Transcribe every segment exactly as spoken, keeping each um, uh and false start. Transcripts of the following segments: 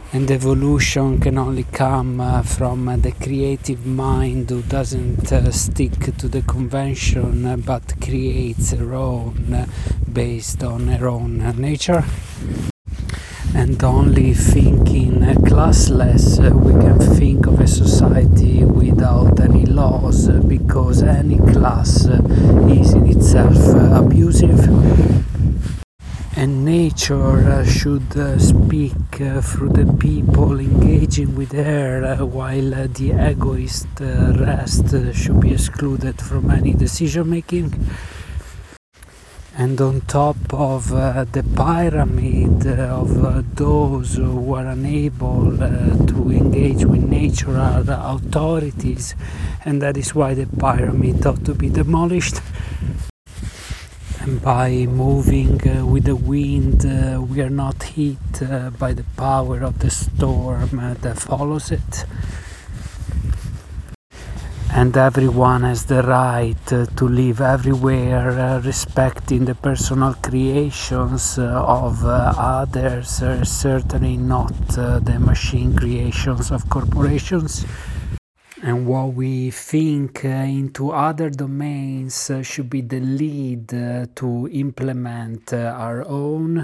And evolution can only come uh, from uh, the creative mind who doesn't uh, stick to the convention uh, but creates her own uh, based on her own uh, nature. And only thinking uh, classless uh, we can think of a society without any laws, uh, because any class uh, is in itself uh, abusive. And nature uh, should uh, speak uh, through the people engaging with her, uh, while uh, the egoist uh, rest uh, should be excluded from any decision making. And on top of uh, the pyramid uh, of uh, those who are unable uh, to engage with nature are the authorities, and that is why the pyramid ought to be demolished. And by moving uh, with the wind, uh, we are not hit uh, by the power of the storm uh, that follows it. And everyone has the right uh, to live everywhere, uh, respecting the personal creations uh, of uh, others, uh, certainly not uh, the machine creations of corporations. And what we think uh, into other domains uh, should be the lead uh, to implement uh, our own.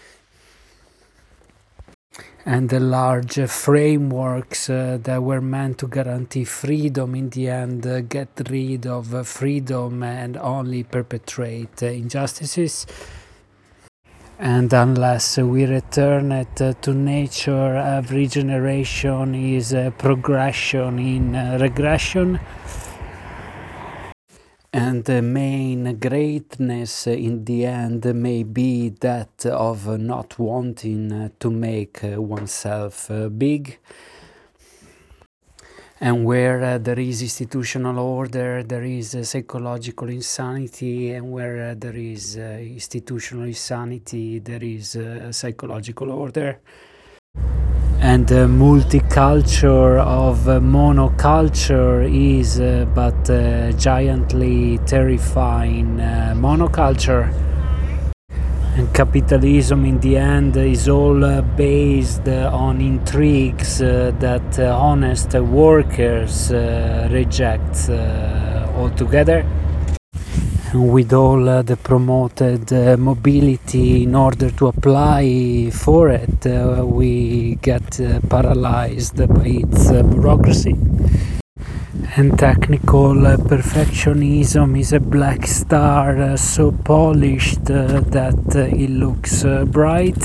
And the large uh, frameworks uh, that were meant to guarantee freedom in the end uh, get rid of uh, freedom and only perpetrate uh, injustices. And unless we return it uh, to nature, every generation is a progression in uh, regression. And the main greatness uh, in the end may be that of uh, not wanting uh, to make uh, oneself uh, big. And where uh, there is institutional order, there is uh, psychological insanity, and where uh, there is uh, institutional insanity, there is uh, psychological order. And the multiculture of uh, monoculture is uh, but uh, giantly terrifying uh, monoculture. And capitalism in the end is all uh, based uh, on intrigues uh, that uh, honest uh, workers uh, reject uh, altogether. And with all uh, the promoted uh, mobility in order to apply for it, uh, we get uh, paralyzed by its uh, bureaucracy. And technical uh, perfectionism is a black star uh, so polished uh, that uh, it looks uh, bright.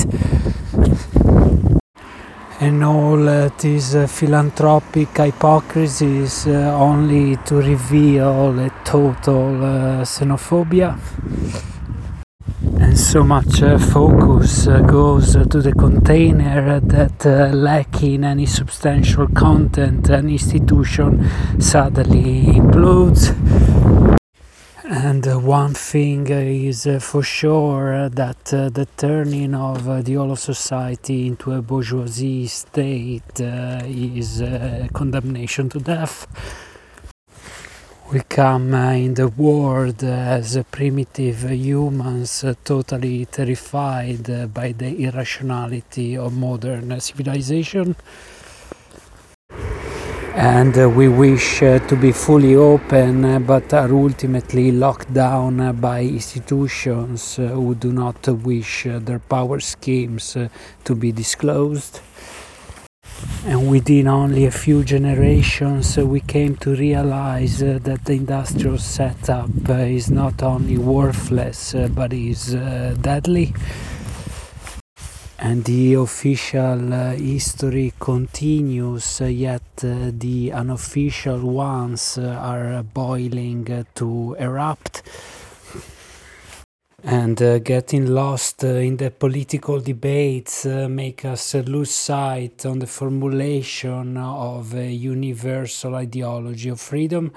And all uh, these uh, philanthropic hypocrisies uh, only to reveal a total uh, xenophobia. And so much uh, focus uh, goes uh, to the container that uh, lacking any substantial content, an institution suddenly implodes. And uh, one thing uh, is uh, for sure uh, that uh, the turning of uh, the whole of society into a bourgeoisie state uh, is uh, condemnation to death. We come uh, in the world uh, as uh, primitive uh, humans, uh, totally terrified uh, by the irrationality of modern uh, civilization. And uh, we wish uh, to be fully open, uh, but are ultimately locked down uh, by institutions uh, who do not uh, wish uh, their power schemes uh, to be disclosed. And within only a few generations, uh, we came to realize uh, that the industrial setup uh, is not only worthless, uh, but is uh, deadly. And the official uh, history continues, uh, yet uh, the unofficial ones uh, are boiling uh, to erupt. And uh, getting lost uh, in the political debates uh, make us uh, lose sight on the formulation of a universal ideology of freedom.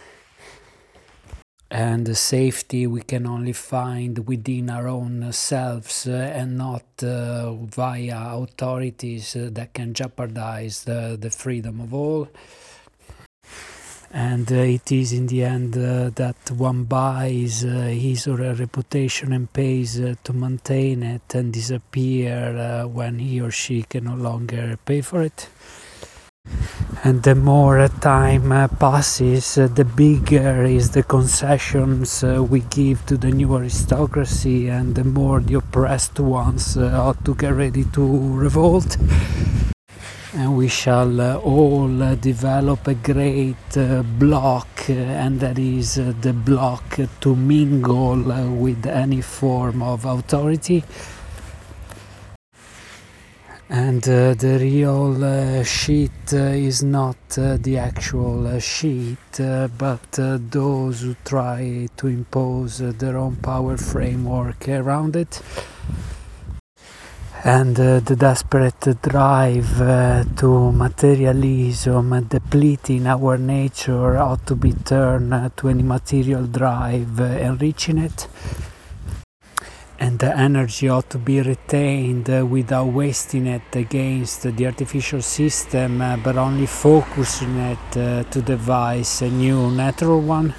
And the safety we can only find within our own selves uh, and not uh, via authorities uh, that can jeopardize the, the freedom of all. and uh, it is in the end uh, that one buys uh, his or her reputation and pays uh, to maintain it and disappear uh, when he or she can no longer pay for it. And the more time uh, passes, uh, the bigger is the concessions uh, we give to the new aristocracy, and the more the oppressed ones uh, ought to get ready to revolt. And we shall uh, all uh, develop a great uh, block, uh, and that is uh, the block to mingle uh, with any form of authority. And uh, the real uh, sheet uh, is not uh, the actual uh, sheet, uh, but uh, those who try to impose uh, their own power framework around it. And uh, the desperate drive uh, to materialism, depleting our nature, ought to be turned uh, to any material drive, uh, enriching it. And the energy ought to be retained uh, without wasting it against the artificial system, uh, but only focusing it uh, to devise a new natural one.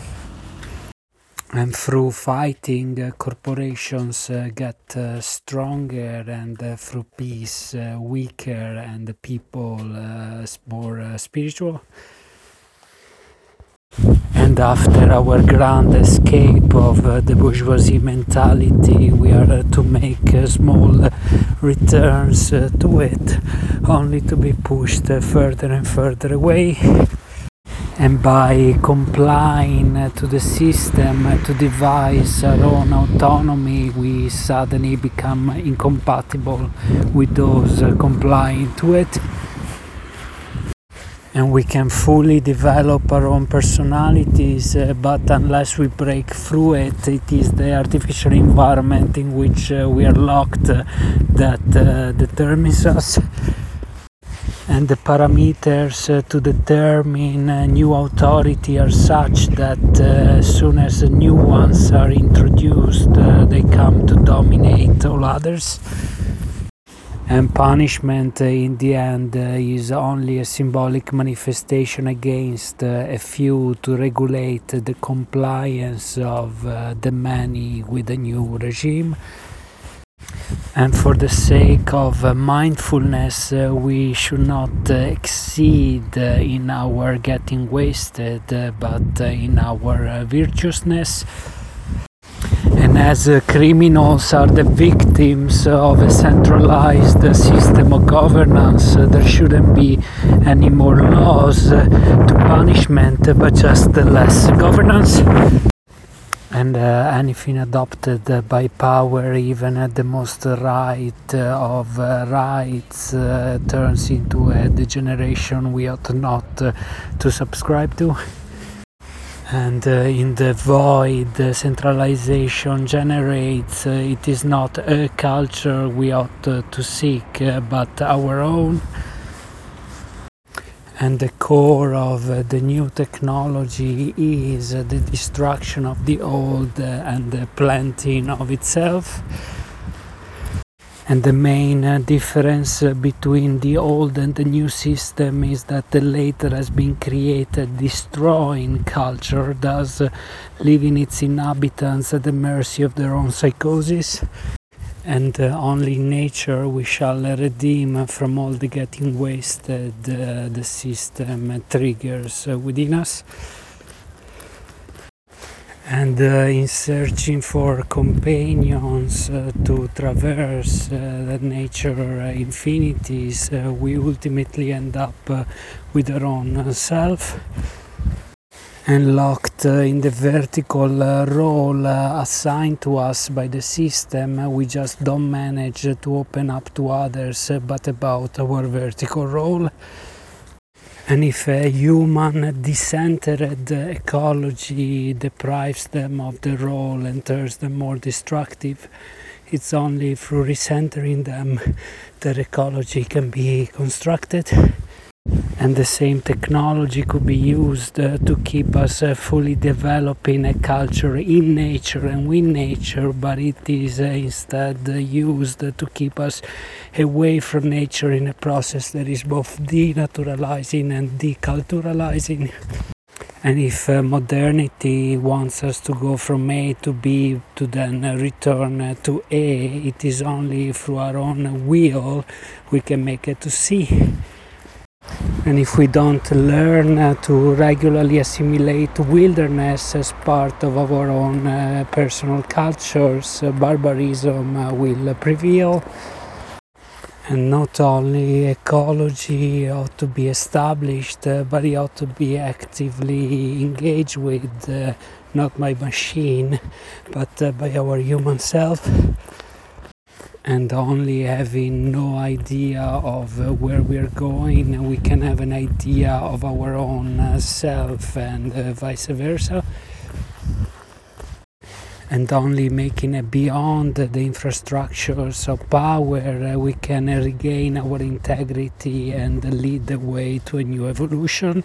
And through fighting, uh, corporations uh, get uh, stronger, and uh, through peace, uh, weaker, and the people uh, more uh, spiritual. And after our grand escape of uh, the bourgeoisie mentality, we are uh, to make uh, small uh, returns uh, to it, only to be pushed uh, further and further away. And by complying uh, to the system uh, to devise our own autonomy, we suddenly become incompatible with those uh, complying to it. And we can fully develop our own personalities, uh, but unless we break through it, it is the artificial environment in which uh, we are locked uh, that uh, determines us. And the parameters uh, to determine uh, new authority are such that uh, as soon as the new ones are introduced, uh, they come to dominate all others. And punishment uh, in the end uh, is only a symbolic manifestation against uh, a few to regulate uh, the compliance of uh, the many with the new regime. And for the sake of uh, mindfulness, uh, we should not uh, exceed uh, in our getting wasted, uh, but uh, in our uh, virtuousness. And as uh, criminals are the victims of a centralized uh, system of governance, uh, there shouldn't be any more laws uh, to punishment, uh, but just uh, less governance. And uh, anything adopted uh, by power, even at the most right uh, of uh, rights, uh, turns into a degeneration we ought not uh, to subscribe to. And uh, in the void uh, centralization generates, uh, it is not a culture we ought uh, to seek, uh, but our own. And the core of uh, the new technology is uh, the destruction of the old uh, and the planting of itself. And the main uh, difference uh, between the old and the new system is that the later has been created destroying culture, thus uh, leaving its inhabitants at the mercy of their own psychosis. And uh, only in nature we shall redeem from all the getting wasted uh, the system uh, triggers uh, within us. And uh, in searching for companions uh, to traverse uh, the nature uh, infinities, uh, we ultimately end up uh, with our own uh, self. And locked uh, in the vertical uh, role uh, assigned to us by the system, uh, we just don't manage uh, to open up to others, uh, but about our vertical role. And if a human decentered ecology deprives them of the role and turns them more destructive, it's only through recentering them that ecology can be constructed. And the same technology could be used uh, to keep us uh, fully developing a culture in nature and with nature, but it is uh, instead uh, used uh, to keep us away from nature in a process that is both denaturalizing and deculturalizing. And if uh, modernity wants us to go from A to B to then uh, return uh, to A, it is only through our own will we can make it to C. And if we don't learn uh, to regularly assimilate wilderness as part of our own uh, personal cultures, uh, barbarism uh, will prevail. And not only ecology ought to be established, uh, but it ought to be actively engaged with, uh, not by machine, but uh, by our human self. And only having no idea of uh, where we're going, we can have an idea of our own uh, self, and uh, vice versa. And only making it beyond the infrastructures of power, uh, we can uh, regain our integrity and lead the way to a new evolution.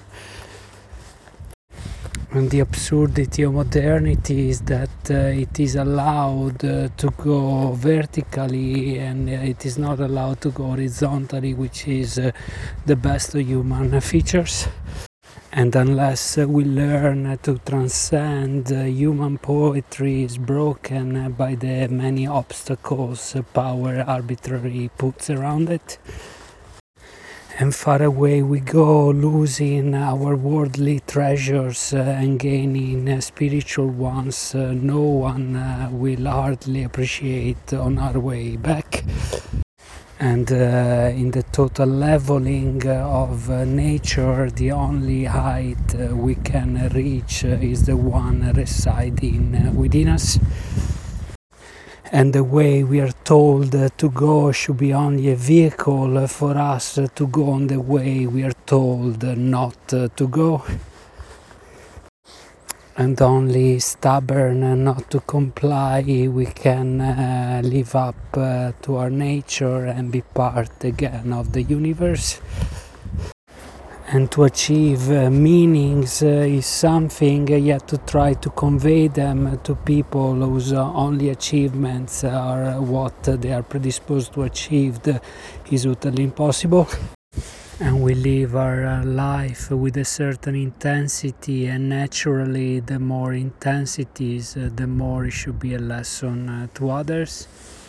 And the absurdity of modernity is that uh, it is allowed uh, to go vertically, and uh, it is not allowed to go horizontally, which is uh, the best of human features. And unless uh, we learn uh, to transcend, uh, human poetry is broken uh, by the many obstacles uh, power arbitrarily puts around it. And far away we go, losing our worldly treasures uh, and gaining uh, spiritual ones uh, no one uh, will hardly appreciate on our way back. And uh, in the total leveling uh, of uh, nature, the only height uh, we can reach uh, is the one residing uh, within us. And the way we are told uh, to go should be only a vehicle uh, for us uh, to go on the way we are told uh, not uh, to go. And only stubborn and not to comply, we can uh, live up uh, to our nature and be part again of the universe. And to achieve uh, meanings uh, is something, uh, yet to try to convey them to people whose uh, only achievements are what they are predisposed to achieve is utterly impossible. And we live our uh, life with a certain intensity, and naturally the more intensities, uh, the more it should be a lesson uh, to others.